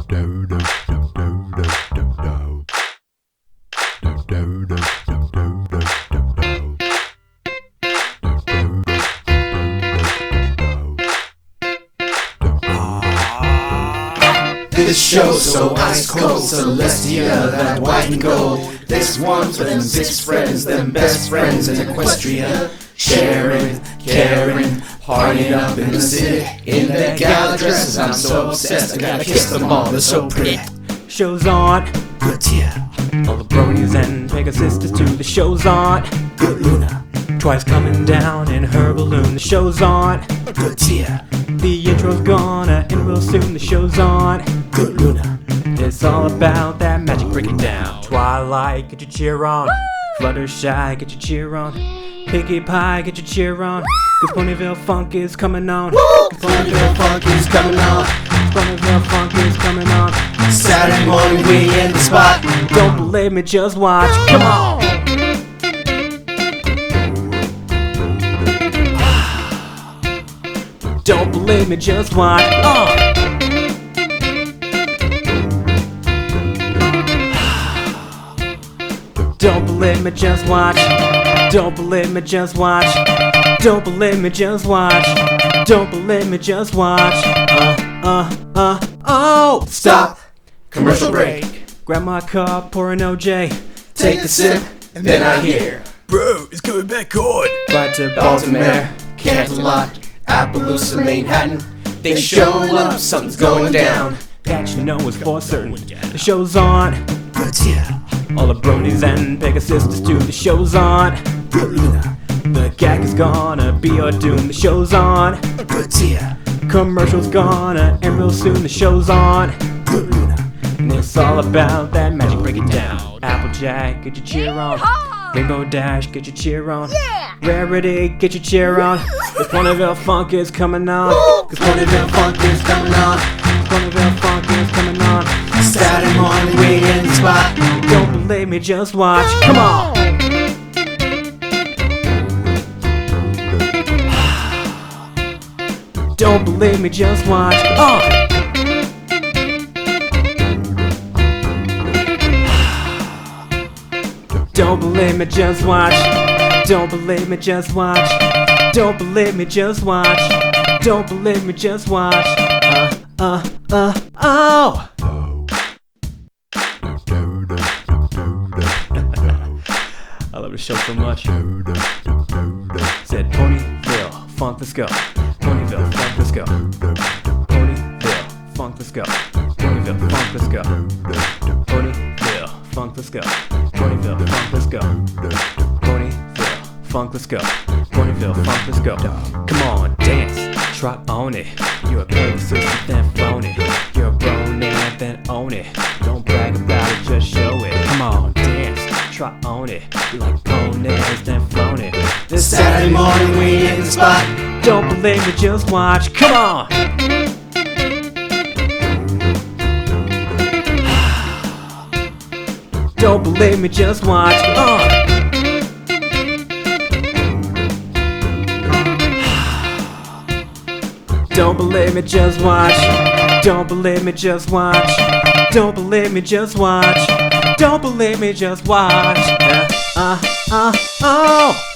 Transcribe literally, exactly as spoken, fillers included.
This show's so ice cold, Celestia, that white and gold. This one's for them six friends, them best friends in Equestria. Sharing, caring, partying up in the city. In their gala dresses, I'm so obsessed, I gotta kiss them all, they're so pretty. Show's on, Good tia, all the bronies and Pegasisters too. The show's on, good Luna, Twice coming down in her balloon. The show's on, good tia, the intro's gonna end real soon. The show's on, good Luna. it's all about that magic, break it down. Twilight, get your cheer on. Fluttershy, get your cheer on. Pinkie Pie, get your cheer on. Cause Ponyville Funk is coming on. Cause Ponyville Funk is coming on. Ponyville Funk is coming on. Saturday morning we in the spot. Don't believe me, just watch. Come on! Don't believe me, just watch. Uh. Don't believe me, just watch. Don't believe me, just watch. Don't believe me, just watch. Don't believe me, just watch. Uh, uh, uh, oh! Stop, commercial break. Grab my cup, pour an O J. Take a sip, and then I hear, Bro, it's coming back on. Right to Baltimore, Canterlot, Appaloosa, Manhattan. They show up, something's going down. That you know is for certain. The show's on. Good tia, All the bronies and Pegasisters too. The show's on. good Luna, The gag is gonna be your doom. The show's on. good tia, Commercials gonna end real soon. The show's on. good Luna. And it's all about that magic, break it down. Applejack, get your cheer on. Rainbow Dash, get your cheer on. Rarity, get your cheer on. The Ponyville Funk is coming on. Cause Ponyville Funk is coming on. Ponyville Funk is coming on. Saturday morning we in the spot. Don't believe me, just watch. Come on! Don't believe me, just watch. Uh. Don't believe me, just watch. Don't believe me, just watch. Don't believe me, just watch. Don't believe me, just watch. Uh, uh, uh, oh! I love the show so much. Said Ponyville Funk, let's go. Ponyville Funk, let's go. Ponyville Funk, let's go. Ponyville Funk, let's go. Ponyville Funk, let's go. Ponyville Funk, let's go. Ponyville Funk, let's go. Ponyville Funk, let's go. Come on, dance, trot on it. You're a Pegasus, then phone it. You're a brony, then own it. Don't brag about it, just show it. Come on, dance, trot on it. You like ponies, then flown it. This Saturday morning we in the spot. don't believe me, just watch. Come on! Don't believe me, just watch. Uh. Don't believe me, just watch. Don't believe me, just watch. Don't believe me, just watch. Don't believe me, just watch. Uh, uh, uh, oh!